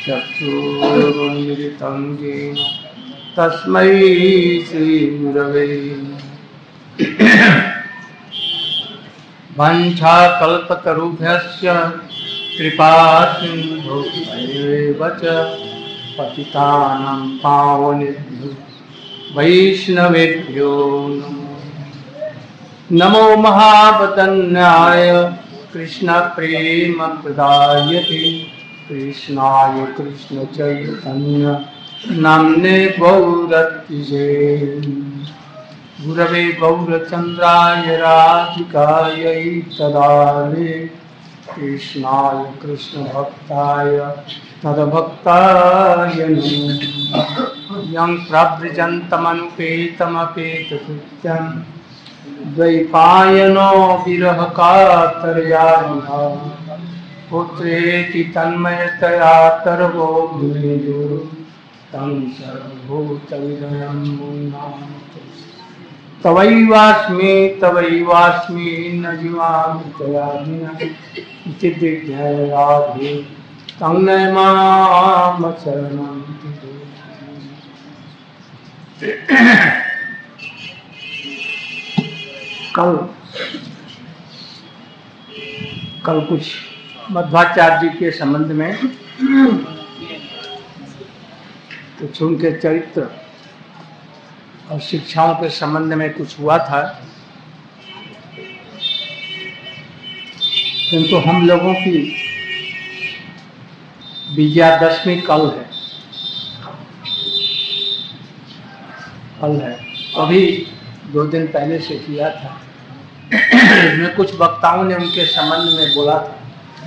चक्षुरुन्मिलितं येन तस्मै श्रीगुरवे वाञ्छाकल्पतरुभ्यश्च कृपासिन्धुभ्येव च पतितानां पावनेभ्यो वैष्णवेभ्यो नमो महावदन्याय कृष्णप्रेमप्रदायते कृष्णाय कृष्णचैतन्य नाम्ने गौरतिजे गुरवे गौरचन्द्राय राधिकायै तदालये कृष्णाय कृष्णभक्ताय तद्भक्ताय नमः यं प्रव्रजन्तमनुपेतमपेतकृत्यं द्वैपायनो विरहकातर्या पुत्रेति तन्मयतया तर्वो विनेदुः तं सर्वभूतविदयं मुनाते तवैवास्मि न जीवामि त्वया विना इति विज्ञाय राधे तं नमामि शरणं कल कुछ मध्वाचार्य जी के संबंध में कुछ उनके चरित्र और शिक्षाओं के संबंध में कुछ हुआ था, किंतु हम लोगों की विजयादशमी कल है। अभी 2 दिन पहले से किया था। इसमें कुछ वक्ताओं ने उनके संबंध में बोला था,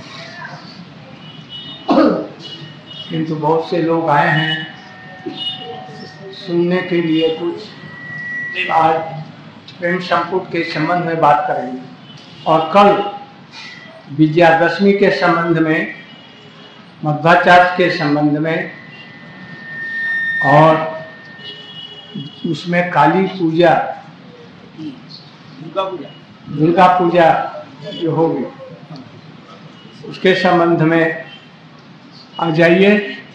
किंतु बहुत से लोग आए हैं सुनने के लिए। कुछ आज प्रेम संपुट के संबंध में बात करेंगे और कल विजयादशमी के संबंध में, मध्वाचार्य के संबंध में, और उसमें काली पूजा, दुर्गा पूजा जो होगी उसके संबंध में आ जाइए।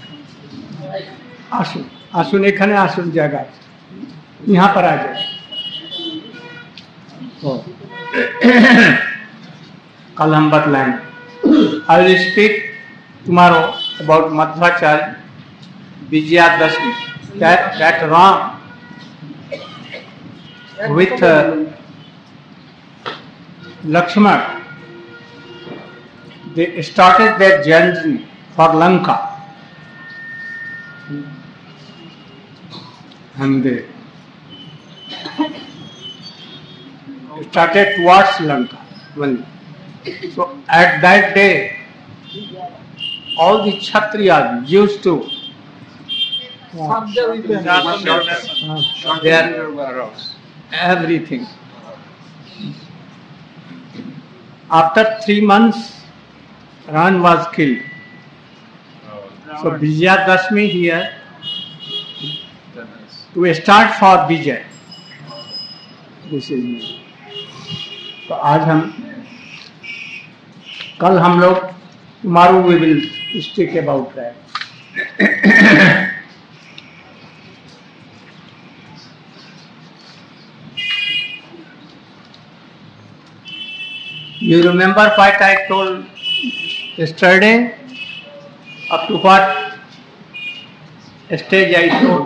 आसुन एखने आसुन जगह यहाँ पर आ जाए। कल हम बतलाएंगे। I will speak tomorrow about Madhvacharya Vijayadashami, that Ram with Lakshman, they started their journey for Lanka. And they started towards Lanka. So at that day, all the Kshatriyas used to their everything. After 3 months, Ram was killed. So Vijayadashmi here to start for Vijay. This is me. तो आज कल हम लोग tomorrow we will speak about that. You remember what I told yesterday? Up to what stage I told?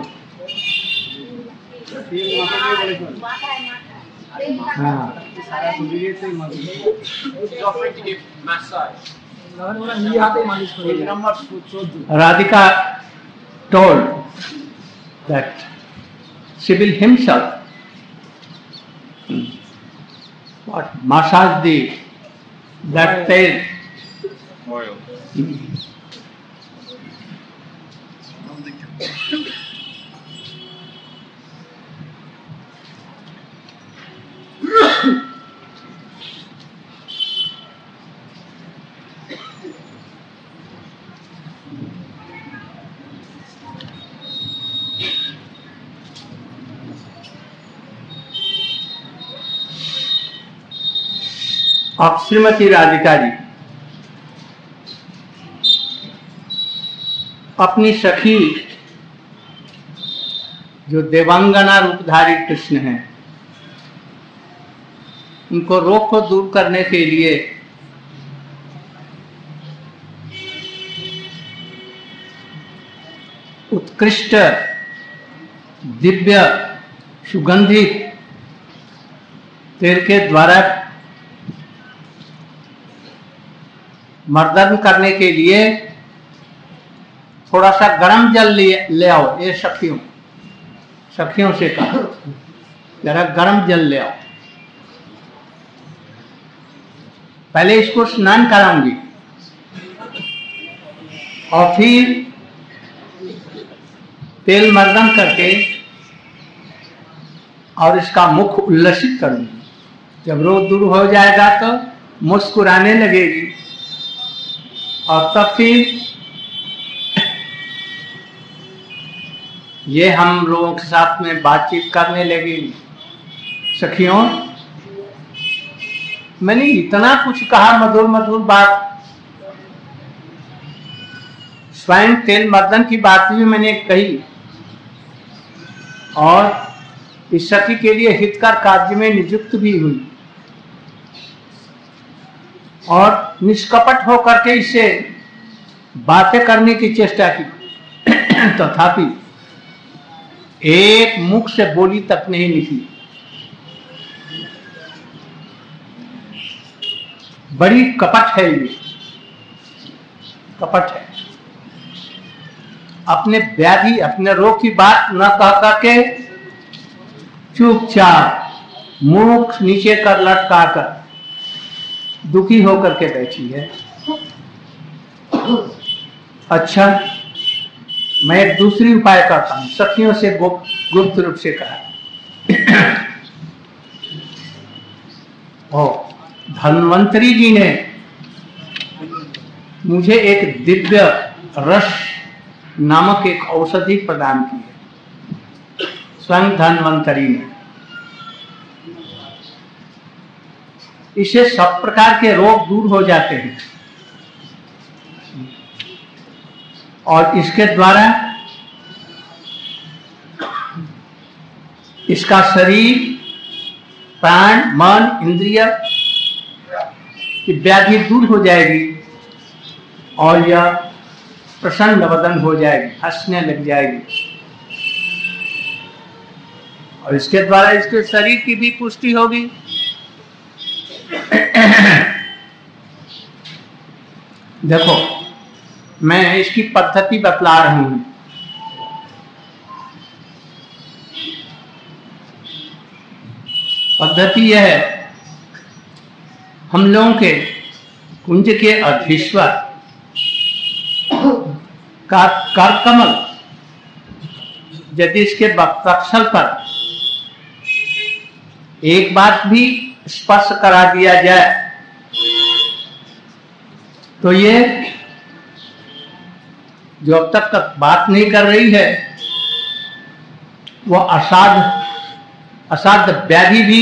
Radhika told that she will himself massage the that tail oil. अब श्रीमती राधिका जी अपनी सखी जो देवांगना रूपधारी कृष्ण हैं, उनको रोग को दूर करने के लिए उत्कृष्ट दिव्य सुगंधित तेल के द्वारा मर्दन करने के लिए थोड़ा सा गर्म जल ले आओ। ये सखियों से कहा, जरा गर्म जल ले आओ। पहले इसको स्नान कराऊंगी और फिर तेल मर्दन करके और इसका मुख उल्लसित करूंगी। जब रोग दूर हो जाएगा तो मुस्कुराने लगेगी और तब फिर ये हम लोगों के साथ में बातचीत करने लगी। सखियों, मैंने इतना कुछ कहा, मधुर मधुर बात, स्वयं तेल मर्दन की बात भी मैंने कही और इस सखी के लिए हितकर कार्य में नियुक्त भी हुई और निष्कपट होकर के इससे बातें करने की चेष्टा की। तथापि एक मुख से बोली तक नहीं निकली। बड़ी कपट है ये, कपट है। अपने व्याधि अपने रोग की बात न कह करके चुपचाप मुख नीचे कर लटका कर दुखी होकर के बैठी है। अच्छा, मैं एक दूसरी उपाय करता हूं। सखियों से गुप्त रूप से कहा, ओ धन्वंतरी जी ने मुझे एक दिव्य रस नामक एक औषधि प्रदान की है। स्वयं धन्वंतरी ने, इससे सब प्रकार के रोग दूर हो जाते हैं और इसके द्वारा इसका शरीर, प्राण, मन, इंद्रिय की व्याधि दूर हो जाएगी और यह प्रसन्न वदन हो जाएगी, हंसने लग जाएगी और इसके द्वारा इसके शरीर की भी पुष्टि होगी। देखो, मैं इसकी पद्धति बतला रही हूं। पद्धति यह है, हम लोगों के कुंज के अधीश्वर का करकमल यदि इसके वक्षस्थल पर एक बार भी स्पर्श करा दिया जाए तो ये जो अब तक बात नहीं कर रही है वो असाध्य व्याधि भी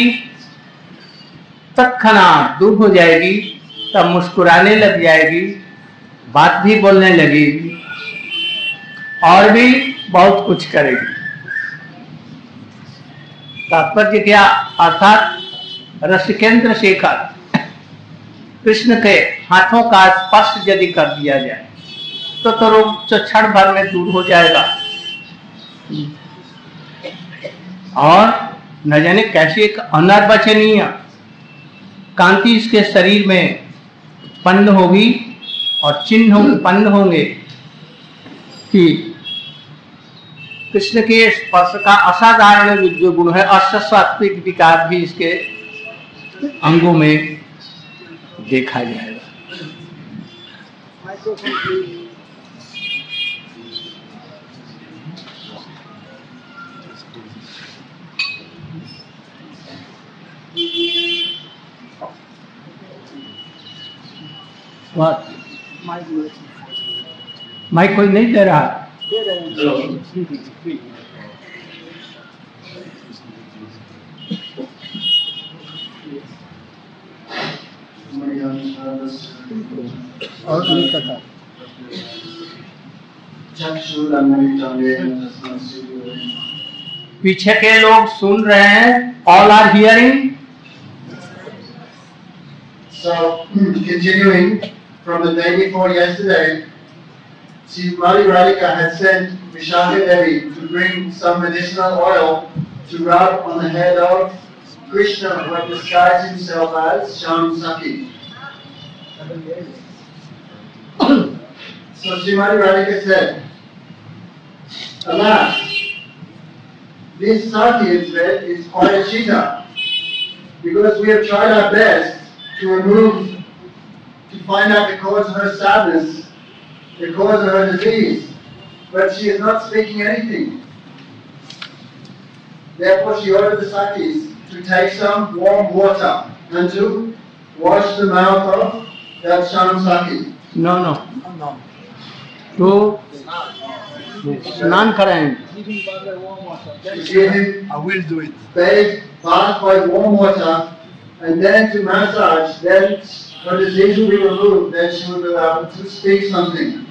तत्क्षणात दूर हो जाएगी। तब मुस्कुराने लग जाएगी, बात भी बोलने लगेगी और भी बहुत कुछ करेगी। तात्पर्य क्या? अर्थात रसिकेंद्र शेखर कृष्ण के हाथों का स्पर्श यदि कर दिया जाए तो रोग क्षण भर में दूर हो जाएगा और न जाने कैसी एक अनर्वचनीय कांति इसके शरीर में उत्पन्न होगी और चिन्ह उत्पन्न होंगे कि कृष्ण के स्पर्श का असाधारण जो गुण है, असात्विक विकार भी इसके अंगों में देखा जाएगा। माइक कोई नहीं दे रहा? और नहीं पता। पीछे के लोग सुन रहे हैं, all are hearing. So, continuing from the day before yesterday, Srimati Radhika had sent Vishaka Devi to bring some medicinal oil to rub on the head of Krishna, who had disguised himself as Shyam Saki. So Srimati Radhika said, alas, this Saki is quite a cheater, because we have tried our best to find out the cause of her sadness, the cause of her disease, but she is not speaking anything. Therefore she ordered the Sakis to take some warm water and to wash the mouth of that Shyam Saki. No. To स्नान कराएं. I will do it. Bathe, bath by warm water, and then to massage. Then her disease will be removed. Then she will be able to speak something.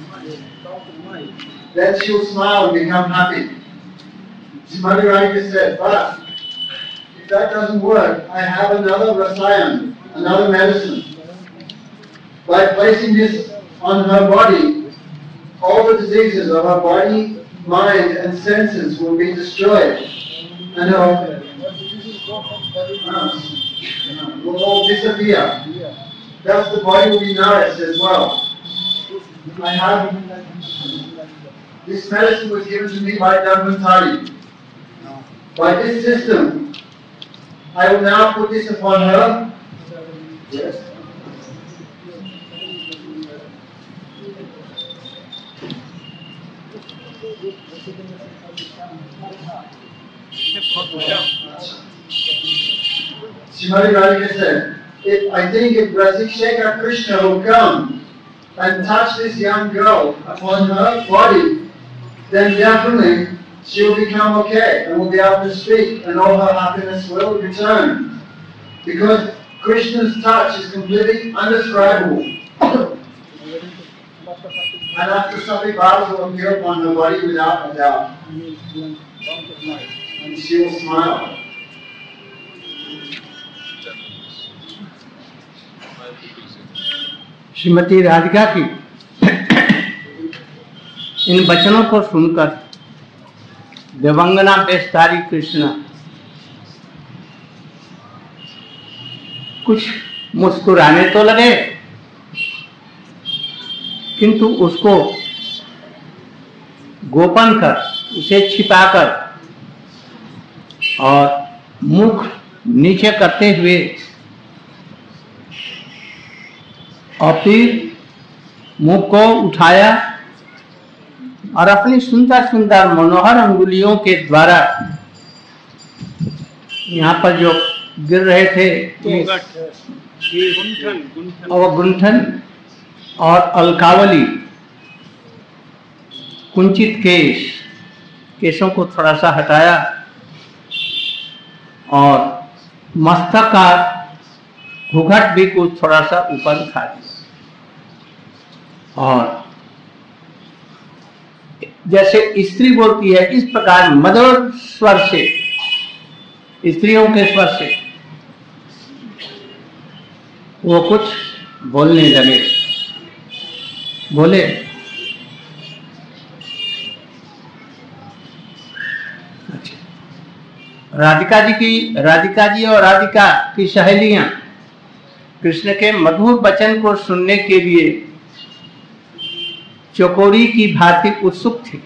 Then she will smile and become happy. Srimati Radhika said, but if that doesn't work, I have another rasayan, another medicine. By placing this on her body, all the diseases of her body, mind and senses will be destroyed, and her will all disappear. Thus the body will be nourished as well. This medicine was given to me by Dharmantari. By this system, I will now put this upon her. Yes. Srimati Radhika said, if Rasik Shekhar Krishna will come and touch this young girl upon her body, then definitely she will become okay and will be able to speak, and all her happiness will return. Because Krishna's touch is completely undescribable. And after something bad will appear upon her body without a doubt. And she will smile. Shrimati Radhika की इन वचनों को सुनकर देवंगना बेस्तारी कृष्ण कुछ मुस्कुराने तो लगे, किंतु उसको गोपन कर, उसे छिपाकर और मुख नीचे करते हुए और फिर मुख को उठाया और अपनी सुंदर सुंदर मनोहर अंगुलियों के द्वारा यहाँ पर जो गिर रहे थे और गुंठन और अलकावली कुंचित केशों को थोड़ा सा हटाया और मस्तक का घूंघट भी कुछ थोड़ा सा ऊपर उठा दिया और जैसे स्त्री बोलती है इस प्रकार मधुर स्वर से, स्त्रियों के स्वर से वो कुछ बोलने लगे। बोले, राधिका जी और राधिका की सहेलियां कृष्ण के मधुर वचन को सुनने के लिए चकोरी की भांति उत्सुक थी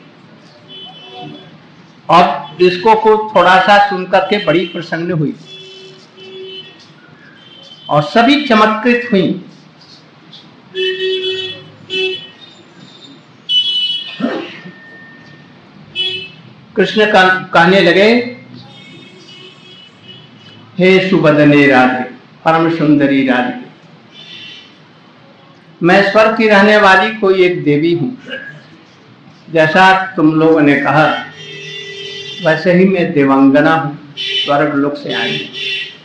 और इसको को थोड़ा सा सुनकर के बड़ी प्रसन्न हुई और सभी चमत्कृत हुई। कृष्ण कहने लगे, हे सुबदने राधे, परम सुंदरी राधे, मैं स्वर्ग की रहने वाली कोई एक देवी हूं। जैसा तुम लोगों ने कहा वैसे ही मैं देवांगना हूं, स्वर्ग लोक से आई हूं।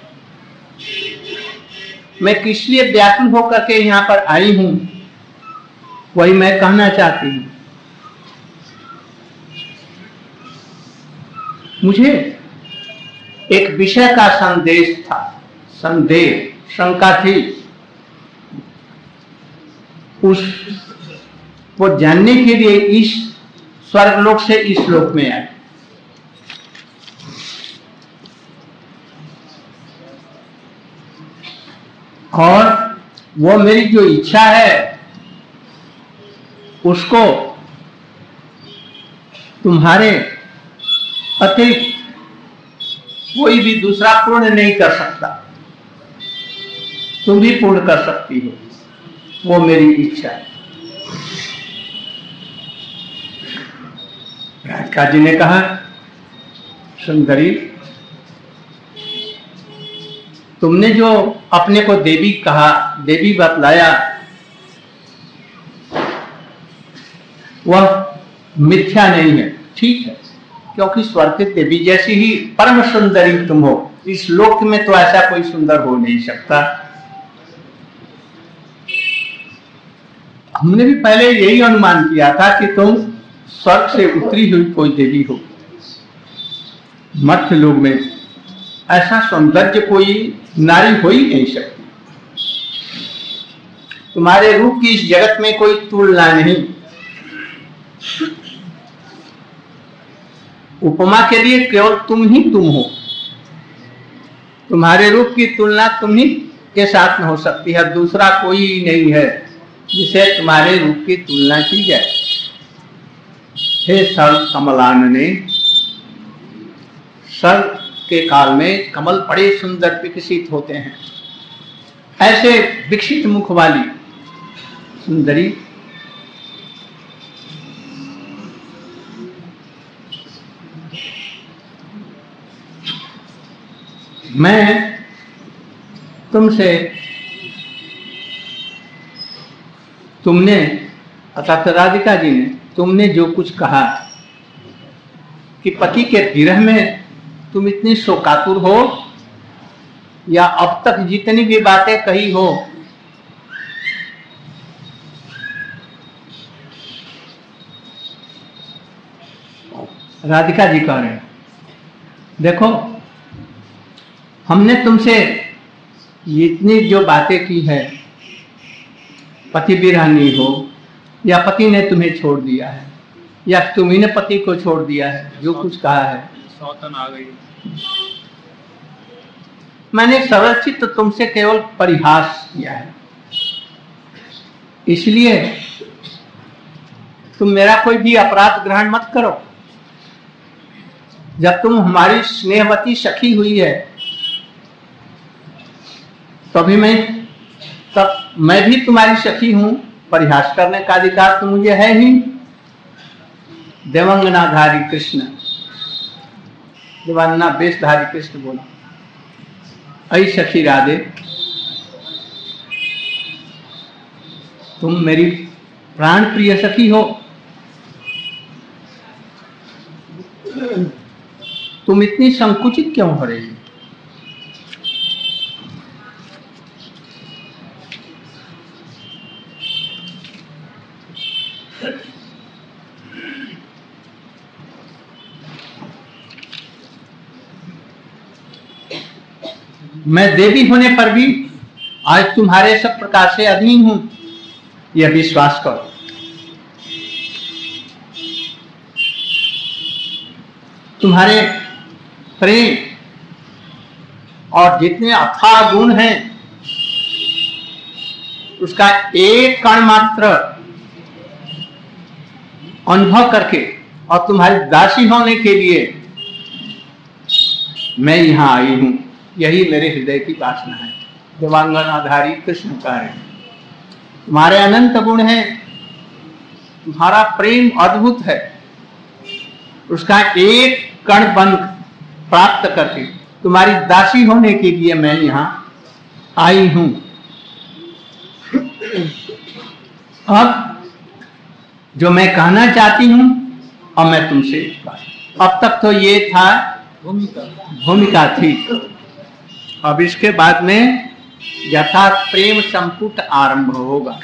मैं किस लिए व्याकुल होकर के यहाँ पर आई हूं वही मैं कहना चाहती हूँ। मुझे एक विषय का संदेश था, शंका थी, उस वो जानने के लिए इस स्वर्गलोक से इस लोक में आए। और वो मेरी जो इच्छा है उसको तुम्हारे अतिरिक्त कोई भी दूसरा पूर्ण नहीं कर सकता, तुम भी पूर्ण कर सकती हो, वो मेरी इच्छा है। राधिका जी ने कहा, सुंदरी, तुमने जो अपने को देवी कहा, देवी बतलाया, वह मिथ्या नहीं है, ठीक है, क्योंकि स्वर्ग की देवी जैसी ही परम सुंदरी तुम हो। इस लोक में तो ऐसा कोई सुंदर हो नहीं सकता। हमने भी पहले यही अनुमान किया था कि तुम स्वर्ग से उतरी हुई कोई देवी हो। मर्त्य लोक में ऐसा सौंदर्य कोई नारी हो ही नहीं सकती। तुम्हारे रूप की इस जगत में कोई तुलना नहीं। उपमा के लिए केवल तुम ही तुम हो। तुम्हारे रूप की तुलना तुम ही के साथ में हो सकती है, दूसरा कोई नहीं है जिसे तुम्हारे रूप की तुलना की जाए। हे सर्व कमलानने, सर्व के काल में कमल बड़े सुंदर विकसित होते हैं। ऐसे विकसित मुख वाली सुंदरी, मैं तुमसे, तुमने अर्थात राधिका जी ने, तुमने जो कुछ कहा कि पति के विरह में तुम इतनी शोकातुर हो, या अब तक जितनी भी बातें कही हो, राधिका जी कह रहे हैं, देखो हमने तुमसे इतनी जो बातें की है, पति विरह नहीं हो, या पति ने तुम्हें छोड़ दिया है, या तुम्ही ने पति को छोड़ दिया है, जो कुछ कहा है, सौतन आ गई। मैंने सरलचित्त तुमसे केवल परिहास किया है, इसलिए तुम मेरा कोई भी अपराध ग्रहण मत करो। जब तुम हमारी स्नेहवती सखी हुई है, तभी मैं भी तुम्हारी सखी हूं। परिहास करने का अधिकार तो मुझे है ही। देवांगनाधारी कृष्ण, देवांगना वेशधारी कृष्ण बोला, ऐ सखी राधे, तुम मेरी प्राण प्रिय सखी हो, तुम इतनी संकुचित क्यों हो रही हो? मैं देवी होने पर भी आज तुम्हारे सब प्रकार से अधीन हूं, यह विश्वास करो। तुम्हारे प्रेम और जितने अथाह गुण हैं, उसका एक कण मात्र अनुभव करके और तुम्हारी दासी होने के लिए मैं यहां आई हूं, यही मेरे हृदय की वासना है। देवांगनाधारी कृष्ण का है, तुम्हारे अनंत गुण हैं, तुम्हारा प्रेम अद्भुत है, उसका एक कण बन प्राप्त करके तुम्हारी दासी होने के लिए मैं यहां आई हूं। अब जो मैं कहना चाहती हूं, और मैं तुमसे, अब तक तो ये था भूमिका थी, अब इसके बाद में यथार्थ प्रेम संपुट आरंभ होगा।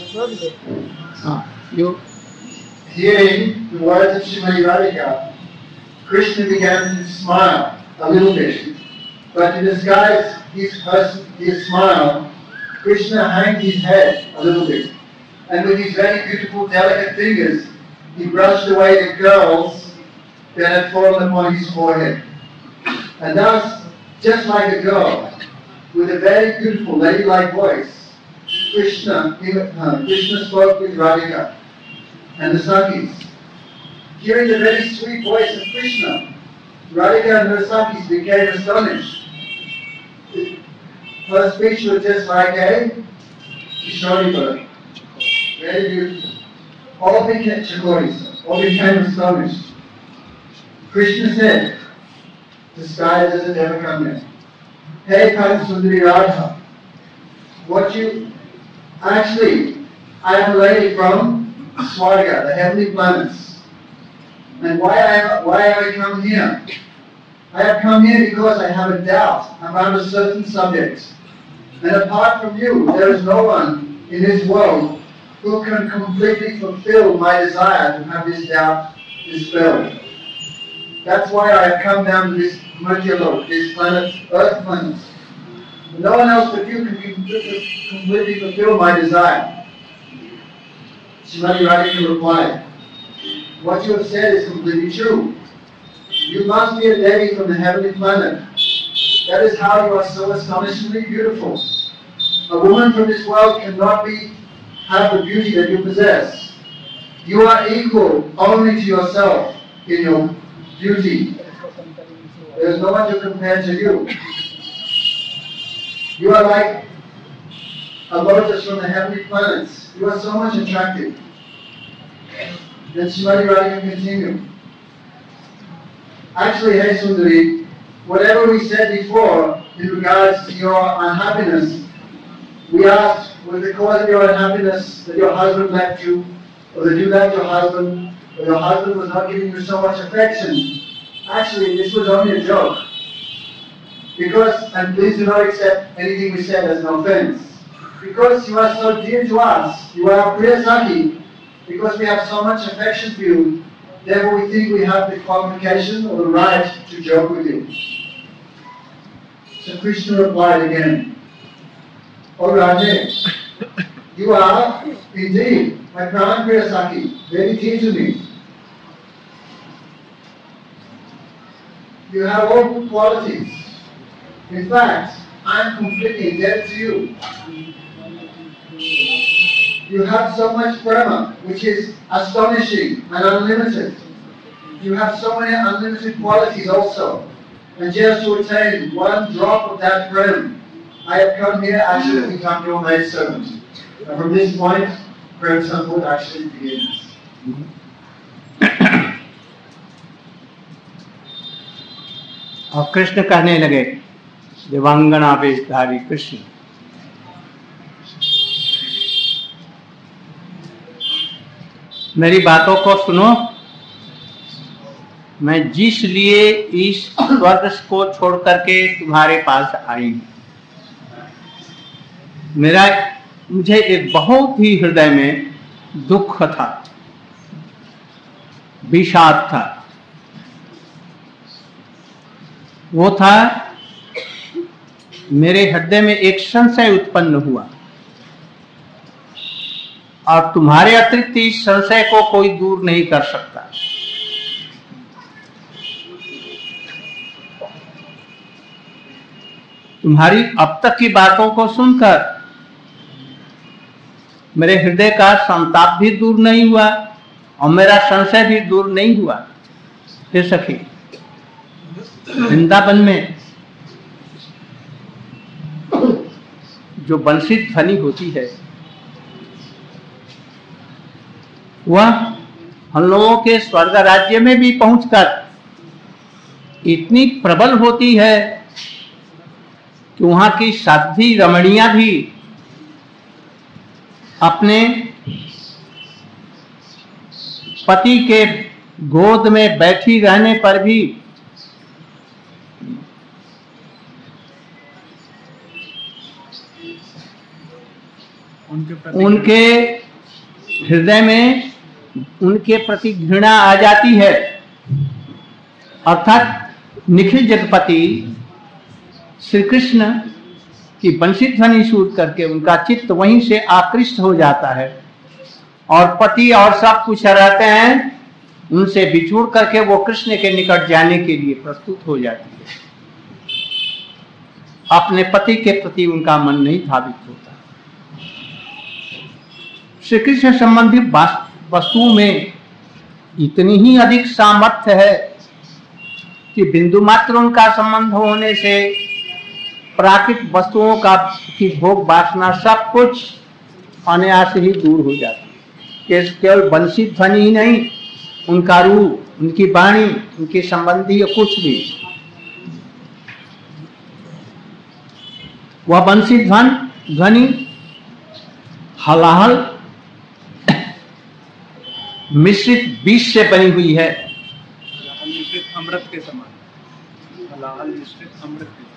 Hearing the words of Srimati Radhika, Krishna began to smile a little bit. But to disguise his smile, Krishna hanged his head a little bit. And with his very beautiful, delicate fingers, he brushed away the curls that had fallen upon his forehead. And thus, just like a girl, with a very beautiful, ladylike voice, Krishna spoke with Radhika and the Sakis. Hearing the very sweet voice of Krishna, Radhika and her Sakis became astonished. Her speech was just like a Kishori bird. Very beautiful. All became astonished. Krishna said, disguised as a Devakanya, "Hey Sundari Radha, I am a lady from Swarga, the heavenly planets. And why have I come here? I have come here because I have a doubt about a certain subject. And apart from you, there is no one in this world who can completely fulfill my desire to have this doubt dispelled. That's why I have come down to this Merkyalok, this planet, Earth planet. No one else but you can completely fulfill my desire." Srimati Radhika replied, "What you have said is completely true. You must be a Devi from the heavenly planet. That is how you are so astonishingly beautiful. A woman from this world cannot have the beauty that you possess. You are equal only to yourself in your beauty. There is no one to compare to you. You are like a lotus from the heavenly planets. You are so much attractive." Then Srimati Radhika continued, "Actually, hey Sundari, whatever we said before in regards to your unhappiness, we asked, was the cause of your unhappiness that your husband left you, or that you left your husband, or your husband was not giving you so much affection? Actually, this was only a joke. Because, and please do not accept anything we said as an offense, because you are so dear to us, you are our Priya Saki, because we have so much affection for you, therefore we think we have the qualification or the right to joke with you." So Krishna replied again, "Oh Radhe, you are indeed my Pran Priya Saki, very dear to me. You have all good qualities. In fact, I am completely indebted to you. You have so much prema, which is astonishing and unlimited. You have so many unlimited qualities also. And just to attain one drop of that prema, I have come here actually to become your maidservant." And from this point, Prem Samput actually begins. और कृष्ण कहने लगे, देवांगना वेशधारी कृष्ण, मेरी बातों को सुनो। मैं जिस लिए इस स्वर्ग को छोड़ करके तुम्हारे पास आई, मुझे एक बहुत ही हृदय में दुख था, विषाद था। वो था, मेरे हृदय में एक संशय उत्पन्न हुआ और तुम्हारे अतिरिक्त इस संशय को कोई दूर नहीं कर सकता। तुम्हारी अब तक की बातों को सुनकर मेरे हृदय का संताप भी दूर नहीं हुआ और मेरा संशय भी दूर नहीं हुआ। हे सखी, वृंदावन में जो बंसी ध्वनि होती है वह हम लोगों के स्वर्ग राज्य में भी पहुंचकर इतनी प्रबल होती है कि वहां की साध्वी रमणियां भी अपने पति के गोद में बैठी रहने पर भी उनके हृदय में उनके प्रति घृणा आ जाती है अर्थात निखिल जगपति श्री कृष्ण की बंसी ध्वनि सूट करके उनका चित्त वहीं से आकृष्ट हो जाता है और पति और सब कुछ रहते हैं उनसे बिछुड़ करके वो कृष्ण के निकट जाने के लिए प्रस्तुत हो जाती है। अपने पति के प्रति उनका मन नहीं धावित होता। श्री कृष्ण संबंधी वस्तुओं में इतनी ही अधिक सामर्थ्य है कि बिंदु मात्र उनका संबंध होने से प्राकृतिक वस्तुओं का की भोग वासना सब कुछ अनायास ही दूर हो जाती है। केवल बंसी ध्वनि ही नहीं, उनका रूप, उनकी वाणी, उनके संबंधी कुछ भी, वह बंसी ध्वनि हलाहल मिश्रित बीज से बनी हुई है। मिश्रित अमृत के समान, हलाहल मिश्रित अमृत के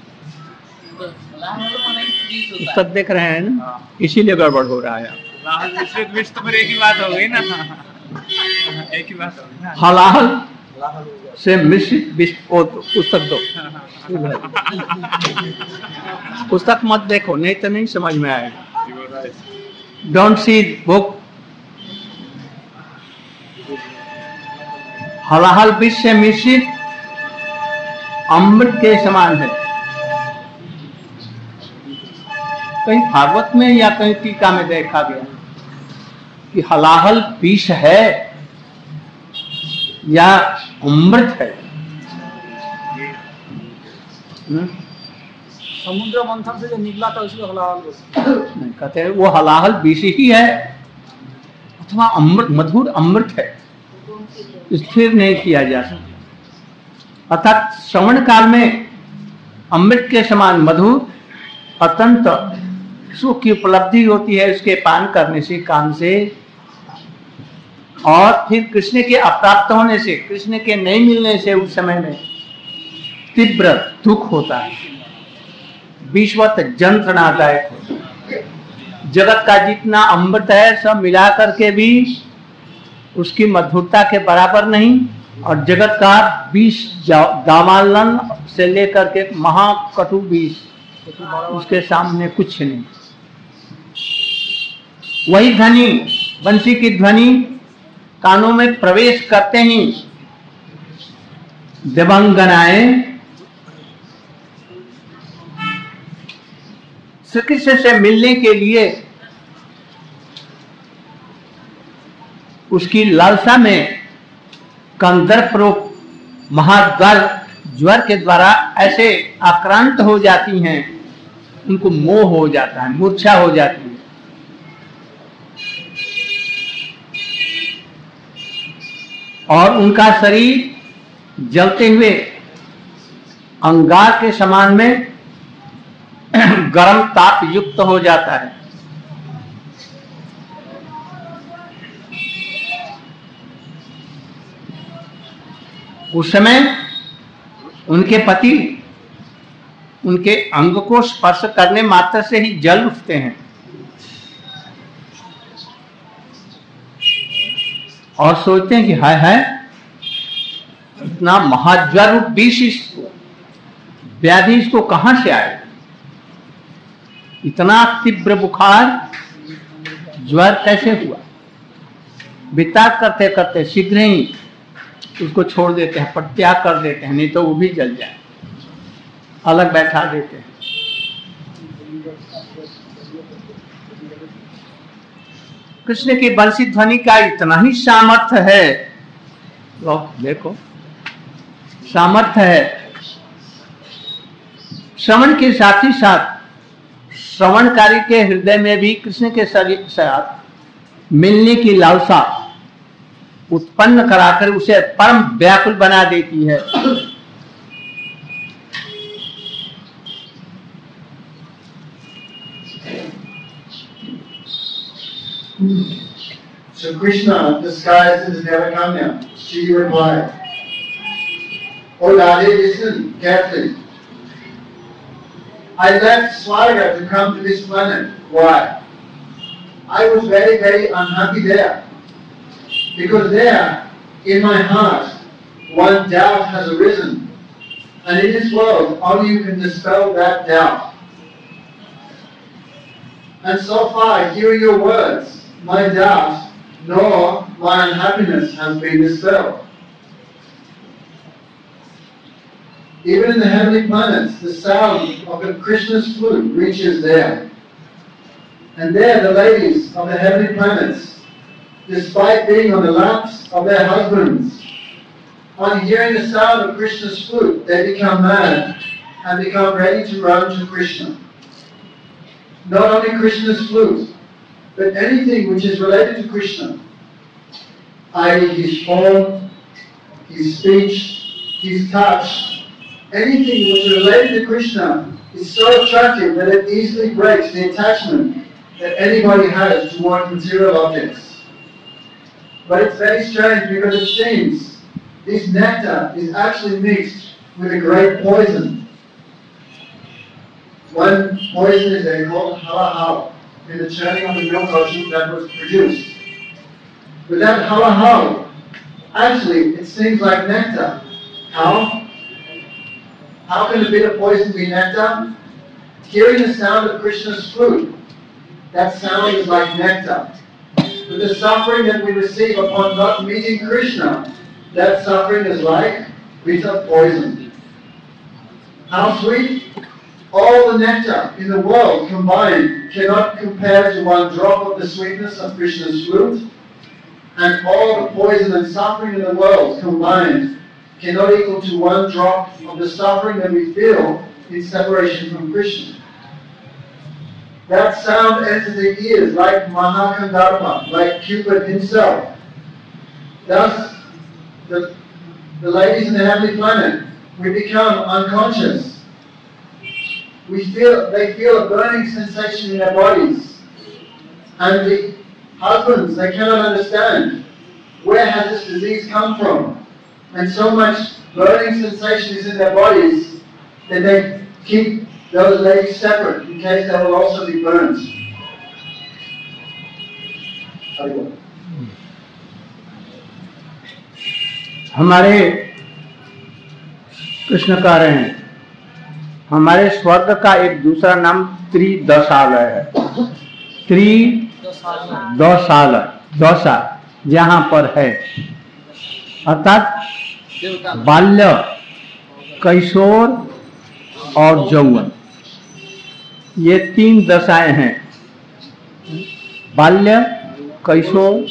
पुस्तक देख रहे हैं ना, इसीलिए गड़बड़ हो रहा है। हलाहल मिश्रित विष तो फिर एक ही बात हो गई ना, एक ही बात हो गई ना। हलाहल से मिश्रित विष, पुस्तक दो। पुस्तक मत देखो, नहीं तो नहीं समझ में आएगा। Don't see book. हलाहल विष से मिश्रित अमृत के समान है। कहीं भागवत में या कहीं टीका में देखा गया कि हलाहल विष है या अमृत है। समुद्र मंथन से जो निकला था उसको हलाहल नहीं कहते हैं, वो हलाहल विष ही है अथवा अमृत, मधुर अमृत है, स्थिर नहीं किया जा सकता। अर्थात श्रवण काल में अमृत के समान मधुर अत्यंत सुख की उपलब्धि होती है उसके पान करने से, कान से, और फिर कृष्ण के अप्राप्त होने से, कृष्ण के नहीं मिलने से उस समय में तीव्र दुख होता है, विश्वत जंत्रणादायक होता है। जगत का जितना अमृत है सब मिला करके भी उसकी मधुरता के बराबर नहीं, और जगत का विष दावानल से लेकर के महाकटु विष उसके सामने कुछ नहीं। वही ध्वनि, बंसी की ध्वनि कानों में प्रवेश करते ही देवांगनाएं श्री कृष्ण से मिलने के लिए उसकी लालसा में कंदर्प रूप महाद्वार ज्वर के द्वारा ऐसे आक्रांत हो जाती हैं, उनको मोह हो जाता है, मूर्छा हो जाती है। और उनका शरीर जलते हुए अंगार के समान में गर्म ताप युक्त हो जाता है। उस समय उनके पति उनके अंग को स्पर्श करने मात्र से ही जल उठते हैं और सोचते हैं कि हाय हाय, इतना महाज्वर रूप विष, व्याधि इसको कहां से आए, इतना तीव्र बुखार, ज्वर कैसे हुआ। विताग करते करते शीघ्र ही उसको छोड़ देते हैं, परित्याग कर देते हैं, नहीं तो वो भी जल जाए, अलग बैठा देते हैं। कृष्ण की बंसी ध्वनि का इतना ही सामर्थ्य है, लो देखो सामर्थ्य है। श्रवण के साथ ही साथ श्रवणकारी के हृदय में भी कृष्ण के शरीर साथ मिलने की लालसा उत्पन्न कराकर उसे परम व्याकुल बना देती है। So Krishna, disguised as Devakanya, she replied, "Oh Radhe, listen carefully. I left Swarga to come to this planet. Why? I was very, very unhappy there. Because there, in my heart, one doubt has arisen. And in this world, only you can dispel that doubt. And so far, hearing your words, my doubt nor my unhappiness has been dispelled. Even in the heavenly planets, the sound of the Krishna's flute reaches there. And there the ladies of the heavenly planets, despite being on the laps of their husbands, on hearing the sound of Krishna's flute, they become mad and become ready to run to Krishna. Not only Krishna's flute, but anything which is related to Krishna, i.e. his form, his speech, his touch, anything which is related to Krishna is so attractive that it easily breaks the attachment that anybody has toward material objects. But it's very strange because it seems this nectar is actually mixed with a great poison. One poison is called halahal, in the churning of the milk ocean that was produced. But that halahal, actually, it seems like nectar. How? How can a bit of poison be nectar? Hearing the sound of Krishna's flute, that sound is like nectar. But the suffering that we receive upon not meeting Krishna, that suffering is like bitter poison. How sweet? All the nectar in the world combined cannot compare to one drop of the sweetness of Krishna's flute, and all the poison and suffering in the world combined cannot equal to one drop of the suffering that we feel in separation from Krishna. That sound enters the ears like Mahakandharma, like Cupid himself. Thus, the ladies in the heavenly planet, we become unconscious. They feel a burning sensation in their bodies. And the husbands, they cannot understand where has this disease come from. And so much burning sensation is in their bodies that they keep those ladies separate in case they will also be burned. हमारे कृष्ण कह रहे हैं हमारे स्वर्ग का एक दूसरा नाम त्रिदशालय है। दशा जहाँ पर है, अर्थात बाल्य, कैशोर और यौवन, ये तीन दशाएं हैं। बाल्य, कैशोर,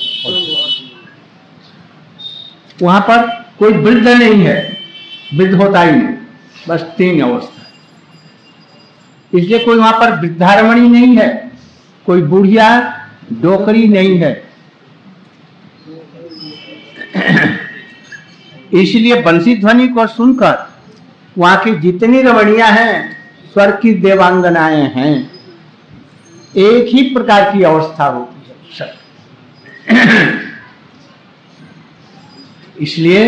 वहां पर कोई वृद्ध नहीं है, वृद्ध होता ही नहीं, बस तीन अवस्था। इसलिए कोई वहां पर वृद्धारमणी नहीं है, कोई बुढ़िया डोकरी नहीं है। इसलिए बंसी ध्वनि को सुनकर वहां की जितनी रमणियां हैं, स्वर्ग की देवांगनाएं हैं, एक ही प्रकार की अवस्था होती है। इसलिए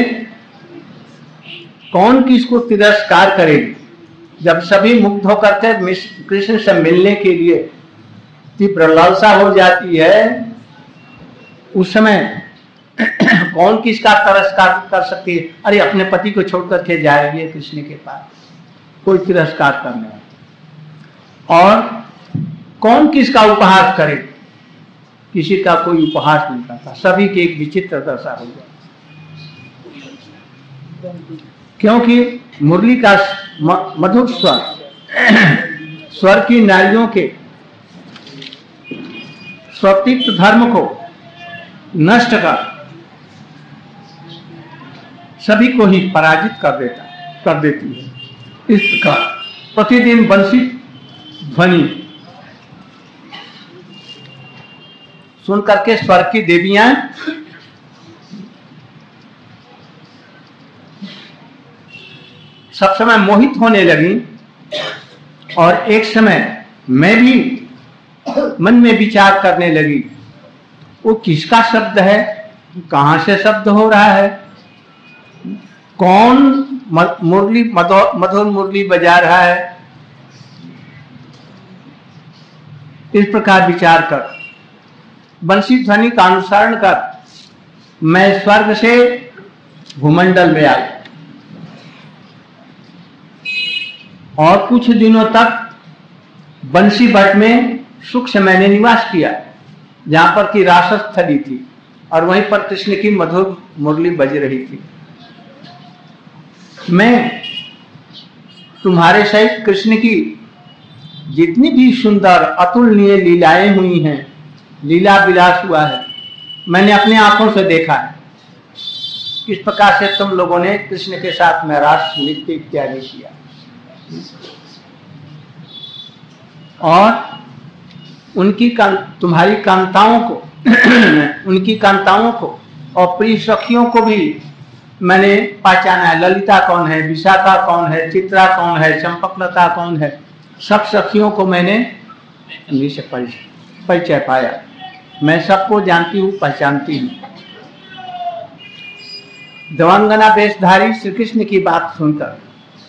कौन किसको तिरस्कार करेगी? जब सभी मुक्त होकर के कृष्ण से मिलने के लिए तीव्र लालसा हो जाती है, उस समय कौन किसका तिरस्कार कर सकती है? अरे अपने पति को छोड़कर के जाएगी कृष्ण के पास, कोई तिरस्कार करने वाला। और कौन किसका उपहास करे? किसी का कोई उपहास नहीं करता, सभी की एक विचित्र दशा हो जाती। क्योंकि मुरली का मधुर स्वर स्वर की नारियों के स्वतित्व धर्म को नष्ट कर सभी को ही पराजित कर देती है। इस प्रकार प्रतिदिन बंसी ध्वनि सुन करके स्वर्ग की देवियां सब समय मोहित होने लगी, और एक समय मैं भी मन में विचार करने लगी, वो किसका शब्द है, कहां से शब्द हो रहा है, कौन मुरली मधुर मुरली बजा रहा है। इस प्रकार विचार कर बंसी ध्वनि का अनुसरण कर मैं स्वर्ग से भूमंडल में आए और कुछ दिनों तक बंसी भट्ट में सुख से मैंने निवास किया, जहां पर की रासस स्थली थी और वहीं पर कृष्ण की मधुर मुरली बज रही थी। मैं तुम्हारे सहित कृष्ण की जितनी भी सुंदर अतुलनीय लीलाएं हुई हैं, लीला विलास हुआ है, मैंने अपनी आंखों से देखा है। इस प्रकार से तुम लोगों ने कृष्ण के साथ में रास नृत्य इत्यादि किया और तुम्हारी कांताओं को उनकी कांताओं को और प्रिय सखियों को भी मैंने पहचाना है। ललिता कौन है, विशाखा कौन है, चित्रा कौन है, चंपकलता कौन है, सब सखियों को मैंने उन्हीं से परिचय पाया। मैं सबको जानती हूँ, पहचानती हूँ। देवांगना वेशधारी श्री कृष्ण की बात सुनकर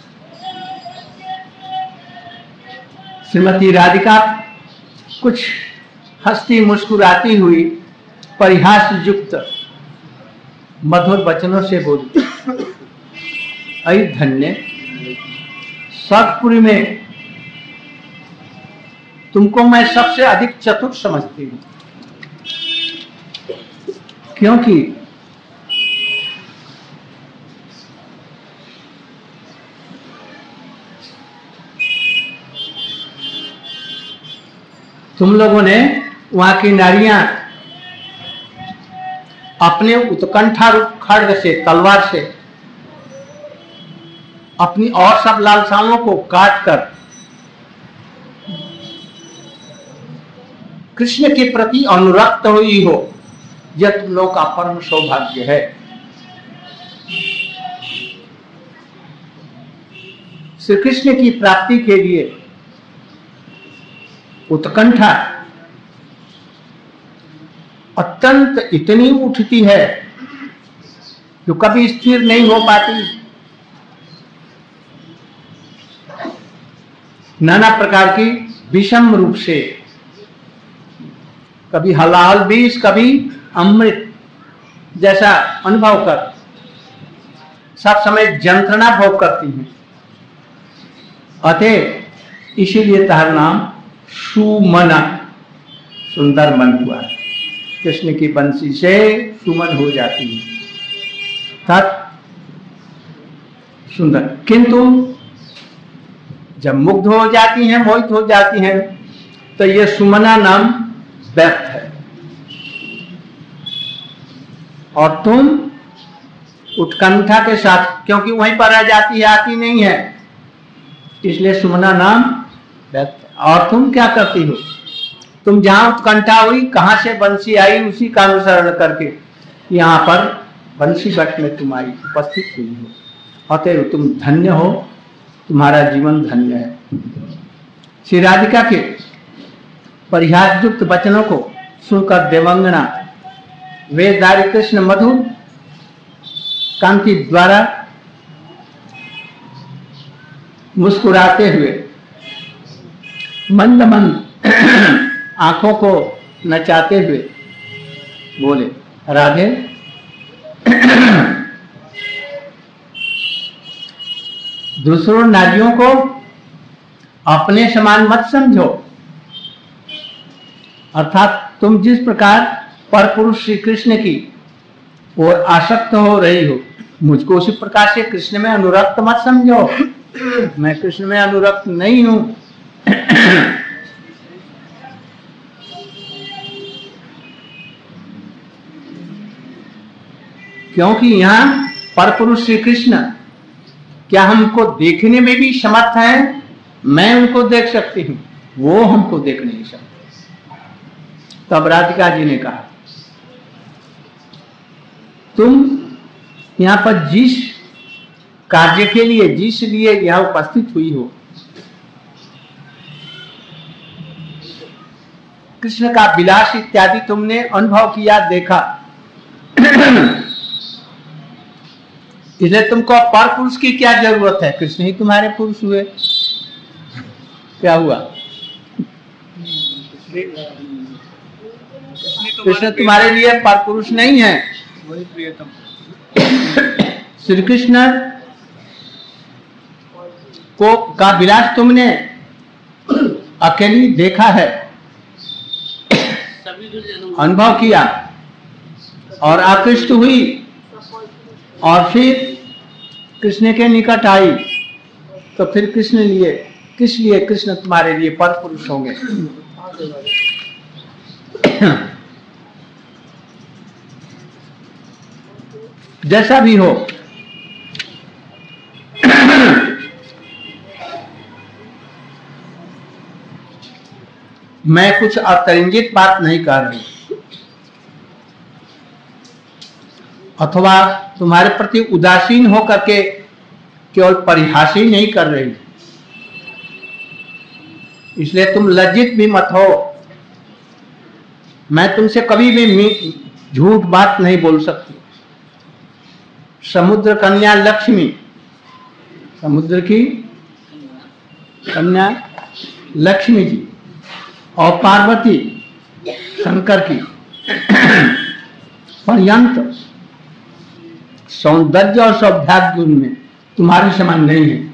श्रीमती राधिका कुछ हंसती मुस्कुराती हुई परिहास युक्त मधुर वचनों से बोली, अई धन्य, स्वर्गपुरी में तुमको मैं सबसे अधिक चतुर समझती हूँ, क्योंकि तुम लोगों ने वहां की नारियां अपने उत्कंठा रूप खड्ग से, तलवार से अपनी और सब लालसाओं को काट कर कृष्ण के प्रति अनुरक्त हुई हो, यह तुम लोग का परम सौभाग्य है। श्री कृष्ण की प्राप्ति के लिए उत्कंठा अत्यंत इतनी उठती है जो कभी स्थिर नहीं हो पाती। नाना प्रकार की विषम रूप से, कभी हलाल विष, कभी अमृत जैसा अनुभव कर सब समय यंत्रणा भोग करती हैं। अतः इसीलिए तार नाम सुमना, सुंदर मन हुआ है। कृष्ण की बंसी से सुमन हो जाती है, तत् सुंदर। किंतु जब मुग्ध हो जाती हैं, मोहित हो जाती हैं, तो ये सुमना नाम व्यर्थ है और तुम उत्कंठा के साथ, क्योंकि वहीं पर रह जाती है, आती नहीं है, इसलिए सुमना नाम व्यर्थ है। और तुम क्या करती हो? तुम जहां उत्कंठा हुई, कहां से बंसी आई, उसी का अनुसरण करके यहाँ पर बंसी भट्ट में तुम आई, उपस्थित हुई हो। अतएव तुम धन्य हो, तुम्हारा जीवन धन्य है। श्री राधिका के परिहास युक्त वचनों को सुनकर देवांगना वेशधारी कृष्ण मधुर कांति द्वारा मुस्कुराते हुए मंद मंद आंखों को नचाते हुए बोले, राधे, दूसरों नारियों को अपने समान मत समझो। अर्थात तुम जिस प्रकार परपुरुष श्री कृष्ण की ओर आसक्त हो रही हो, मुझको उसी प्रकार से कृष्ण में अनुरक्त मत समझो। मैं कृष्ण में अनुरक्त नहीं हूं। क्योंकि यहाँ परपुरुष श्री कृष्ण क्या हमको देखने में भी समर्थ हैं? मैं उनको देख सकती हूँ, वो हमको देख नहीं सकते। तब राधिका जी ने कहा, तुम यहाँ पर जिस कार्य के लिए, जिस लिए यहाँ उपस्थित हुई हो, कृष्ण का विलास इत्यादि तुमने अनुभव किया, देखा, इसलिए तुमको पर पुरुष की क्या जरूरत है? कृष्ण ही तुम्हारे पुरुष हुए। क्या हुआ? कृष्ण तुम्हारे लिए पर पुरुष नहीं है। वही प्रियतम। श्री कृष्ण को का विलास तुमने अकेली देखा है, अनुभव किया और आकृष्ट हुई और फिर कृष्ण के निकट आई, तो फिर कृष्ण लिए किस लिए कृष्ण तुम्हारे लिए पर पुरुष होंगे। जैसा भी हो, मैं कुछ अतिरंजित बात नहीं कर रही अथवा तुम्हारे प्रति उदासीन होकर के केवल परिहास ही नहीं कर रही, इसलिए तुम लज्जित भी मत हो। मैं तुमसे कभी भी झूठ बात नहीं बोल सकती। समुद्र कन्या लक्ष्मी, समुद्र की कन्या लक्ष्मी जी और पार्वती शंकर की पर्यंत सौंदर्य और सौभाग्य गुण में तुम्हारे समान नहीं है।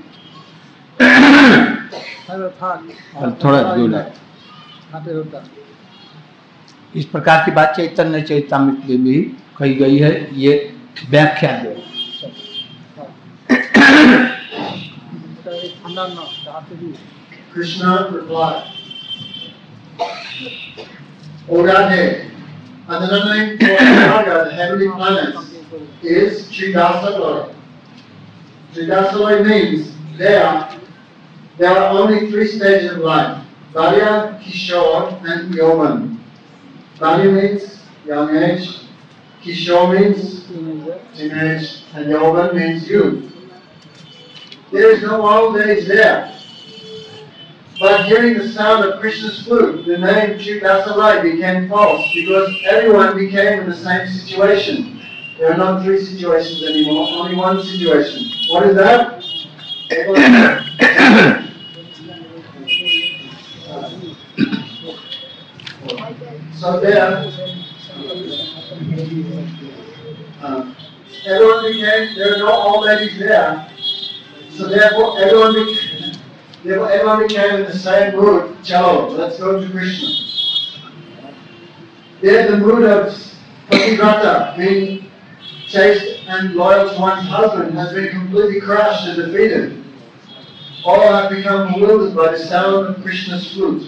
और थोड़ा जोर है। इस प्रकार की बात चैतन्य चैतामृत में भी कही गई है, ये व्याख्या दे। Krishna replied, O Radhe, another name for Naga, the heavenly planets, is Tridasalaya. Tridasalaya means there are only three stages of life: Balya, Kishore, and Yauvan. Balya means young age, Kishore means teenage, and Yauvan means youth. There is no old age there. But hearing the sound of Krishna's flute, the name Tridasalaya became false because everyone became in the same situation. There are not three situations anymore, only one situation. What is that? So there, everyone became, there are no old ladies there. So therefore everyone became in the same mood. Chalo, let's go to Krishna. There the mood of Pativrata, being chaste and loyal to one's husband, has been completely crushed and defeated. All have become bewildered by the sound of Krishna's flute.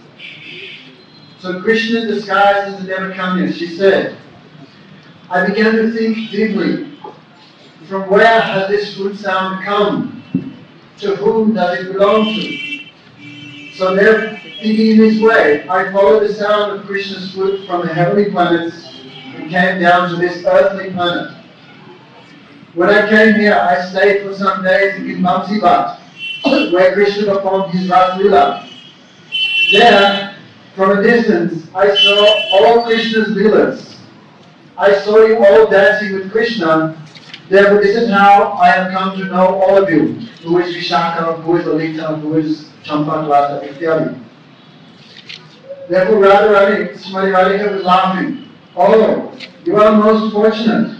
So Krishna, disguised as the Devakanya, she said, I began to think deeply, from where has this flute sound come? To whom does it belong to? So then, thinking in this way, I followed the sound of Krishna's flute from the heavenly planets and came down to this earthly planet. When I came here, I stayed for some days in Vamsivat, where Krishna performed his Ras Lila. There, from a distance, I saw all Krishna's Leelas. I saw you all dancing with Krishna. Therefore, this is how I have come to know all of you. Who is Vishaka, who is Lalita, who is Champaklata, Ityadi. Therefore, Radharani, Srimati Radhika was laughing. Oh, you are most fortunate.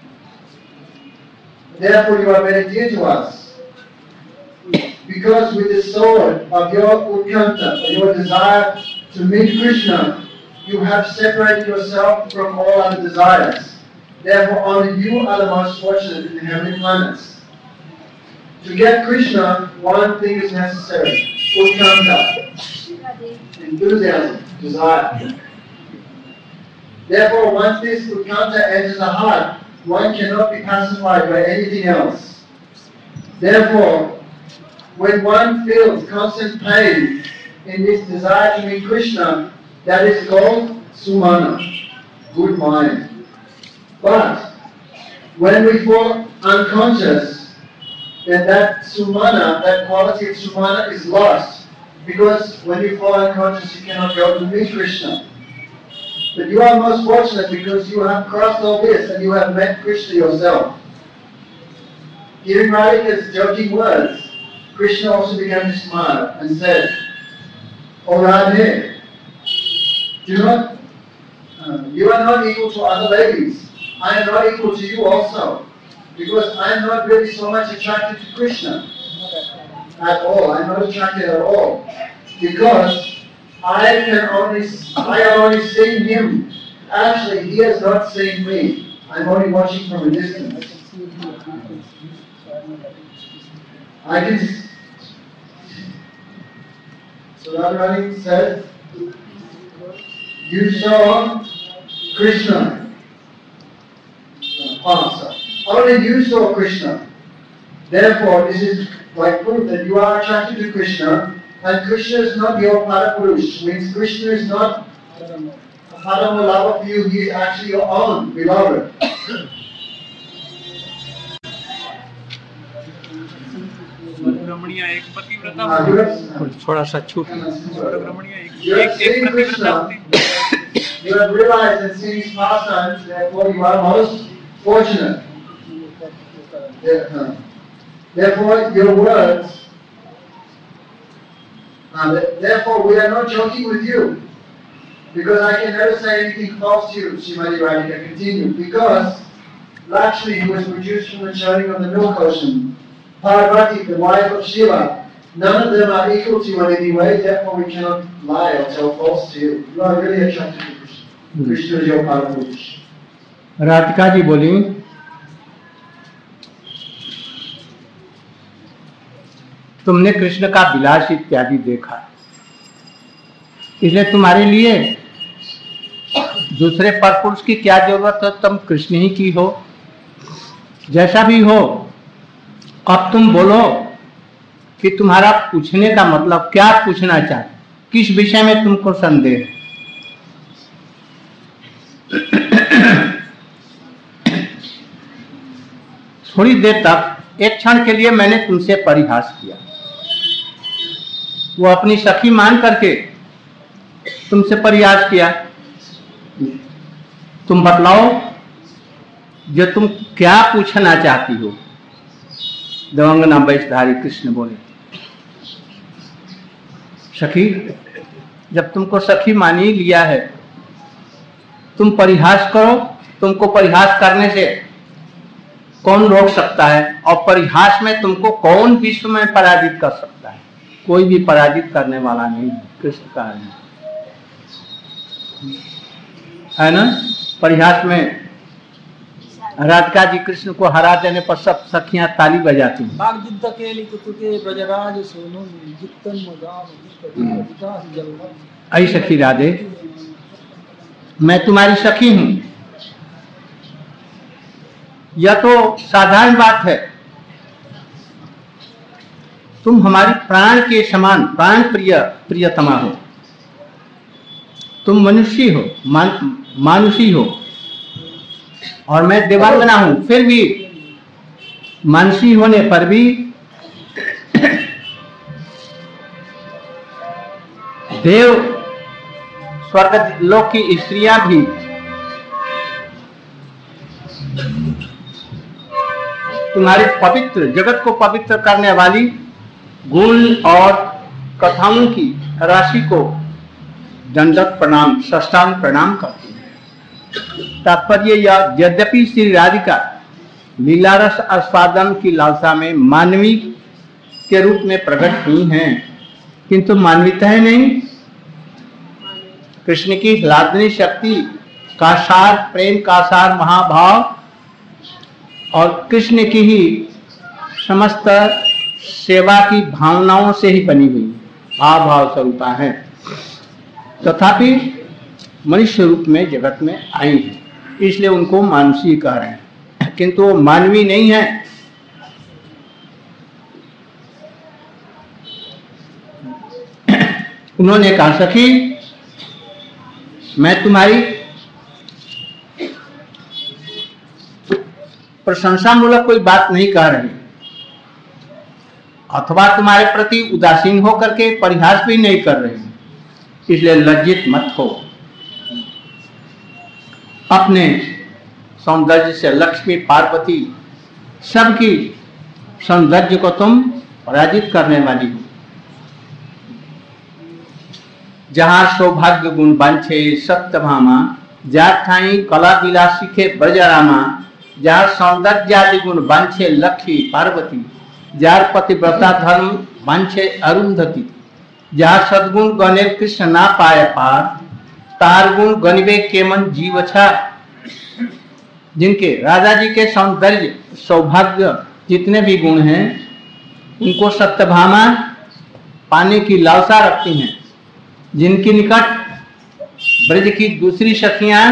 Therefore, you are very dear to us. Because with the sword of your Utkanta, your desire to meet Krishna, you have separated yourself from all other desires. Therefore, only you are the most fortunate in the heavenly planets. To get Krishna, one thing is necessary: Utkanta, enthusiasm, desire. Therefore, once this Utkanta enters the heart, one cannot be pacified by anything else. Therefore, when one feels constant pain in this desire to meet Krishna, that is called Sumana, good mind. But when we fall unconscious, then that Sumana, that quality of Sumana is lost. Because when you fall unconscious, you cannot go to meet Krishna. But you are most fortunate because you have crossed all this and you have met Krishna yourself. Hearing Radhika's joking words, Krishna also began to smile and said, O Radhe, you are not equal to other ladies. I am not equal to you also. because I am not really so much attracted to Krishna at all. I am not attracted at all because I am only seeing him. Actually, he has not seen me. I'm only watching from a distance. I can. So Radharani said, you saw Krishna. Only you saw Krishna. Therefore, this is like proof that you are attracted to Krishna, and Krishna is not your Parapurush. Means Krishna is not a Parama love of you, he is actually your own beloved. रमणीय एक पतिव्रता थोड़ा सा छूट रमणीय You have एक seen पतिव्रता Krishna, you have realized and seen his pastimes, therefore you are most fortunate. Therefore, your words, therefore we are not joking with you, because I can never say anything false to you, Srimati Radhika continued, because Lakshmi, who was produced from the churning of the milk ocean, Parvati, the wife of Shiva, none of them are equal to you in any way, therefore we cannot lie or tell false to you. You are really attracted to Krishna. Krishna is your Parapurush. Radhika ji बोली, तुमने कृष्ण का विलास इत्यादि देखा, इसलिए तुम्हारे लिए दूसरे परपुरुष की क्या जरूरत है, तुम कृष्ण ही की हो। जैसा भी हो, अब तुम बोलो कि तुम्हारा पूछने का मतलब क्या, पूछना चाहते, किस विषय में तुमको संदेह है। थोड़ी देर तक, एक क्षण के लिए मैंने तुमसे परिहास किया, वो अपनी सखी मान करके तुमसे परिहास किया। तुम बतलाओ जो तुम क्या पूछना चाहती हो। देवांगना वैशधारी कृष्ण बोले, सखी, जब तुमको सखी मान ही लिया है, तुम परिहास करो। तुमको परिहास करने से कौन रोक सकता है, और परिहास में तुमको कौन विश्व में पराजित कर सकता है। कोई भी पराजित करने वाला नहीं है, कृष्ण का है ना। परिहास में राधिका जी कृष्ण को हरा देने पर सब सखियां ताली बजाती हैं। ऐ सखी राधे, मैं तुम्हारी सखी हूं, यह तो साधारण बात है। तुम हमारी प्राण के समान, प्राण प्रियतमा हो। तुम मनुष्य हो, मानुषी हो, और मैं देवांगना हूं। फिर भी मानसी होने पर भी देव स्वर्ग लोक की स्त्रियां भी तुम्हारी पवित्र, जगत को पवित्र करने वाली गुण और कथाओं की राशि को दंडक प्रणाम, साष्टांग प्रणाम करती है। तात्पर्य यह, यद्यपि श्री राधिका लीलारस आस्वादन की लालसा में मानवी के रूप में प्रकट हुई हैं, किंतु मानवीता है नहीं। कृष्ण की ह्लादनी शक्ति का सार, प्रेम का सार महाभाव, और कृष्ण की ही समस्त सेवा की भावनाओं से ही बनी हुई भाव स्वरूपा है। तथापि मनुष्य रूप में जगत में आई है, इसलिए उनको मानसी कह रहे हैं, किंतु वो मानवी नहीं है। उन्होंने कहा, सखी, मैं तुम्हारी प्रशंसा मूलक कोई बात नहीं कह रही, अथवा तुम्हारे प्रति उदासीन होकर के परिहास भी नहीं कर रही, इसलिए लज्जित मत हो। अपने सौंदर्य से लक्ष्मी, पार्वती, सबकी सौंदर्य को तुम पराजित करने वाली हो। जहां सौभाग्य गुण बांछे सत्यभामा, जात ठाई कला विलास सीखे ब्रजरामा, जार सौंदर्यादि गुण बांछे लक्ष्मी पार्वती, जार पतिव्रता धर्म बांछे अरुंधति, जार सद्गुण गणे कृष्ण ना पाए पार, तार गुण गणिबे केमन जीव छा। जिनके राजा जी के सौंदर्य सौभाग्य जितने भी गुण हैं उनको सत्यभामा पाने की लालसा रखती हैं, जिनकी निकट ब्रज की दूसरी सखियां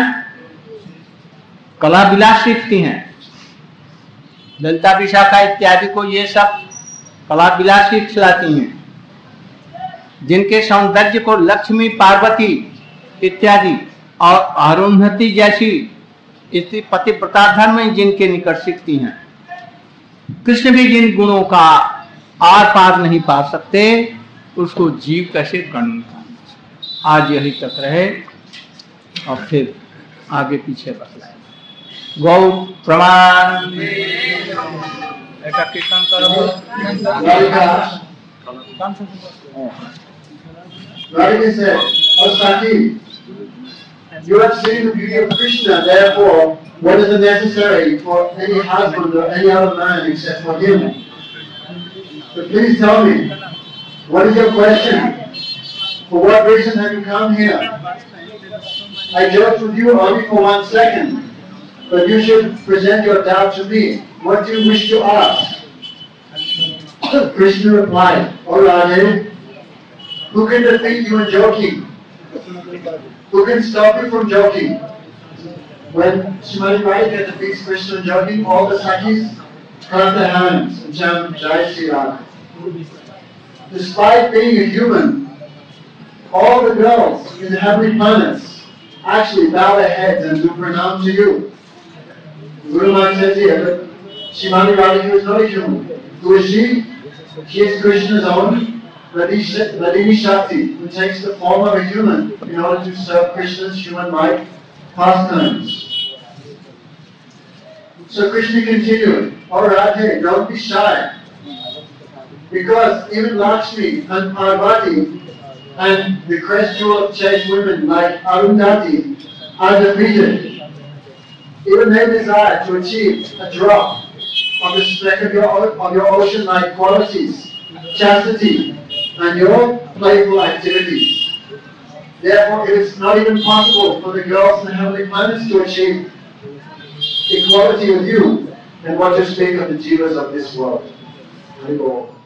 कला विलास सीखती हैं, ललिता विशाखा इत्यादि को ये सब कला विलास सीख खिलाती हैं, जिनके सौंदर्य को लक्ष्मी पार्वती इत्यादि और अरुंधति जैसी इसी पतिव्रता धर्म में जिनके निकट सीखती हैं। कृष्ण भी जिन गुणों का आर पार नहीं पा सकते उसको जीव कैसे गणना करना। आज यही तक रहे और फिर आगे पीछे बतलाए। गौ प्रमाण ऐसा कीर्तन करो। Radhika said, "Oh Saki, you have seen the beauty of Krishna, therefore, what is necessary for any husband or any other man except for him? So please tell me, what is your question? For what reason have you come here? I joked with you only for 1 second, but you should present your doubt to me. What do you wish to ask?" Krishna replied, "Oh Radhe, who can defeat you in joking? Who can stop you from joking?" When Srimati Radhika defeats Krishna in joking, all the Sakis clap their hands and chant Jai Shri Radha. Despite being a human, all the girls in the heavenly planets actually bow their heads and do pranam to you. Guru Maharaj says here that Srimati Radhika is not a human. Who is she? She is Krishna's own Radhini Shakti, who takes the form of a human in order to serve Krishna's human-like pastimes. So Krishna continued, "Oh Radhe, don't be shy. Because even Lakshmi and Parvati and the crest jewel of chaste women like Arundhati are defeated. Even they desire to achieve a drop of the speck of your ocean-like qualities, chastity, and your playful activities. Therefore, it is not even possible for the girls in the heavenly planets to achieve equality with you, and what to speak of the jivas of this world." Hari Bol.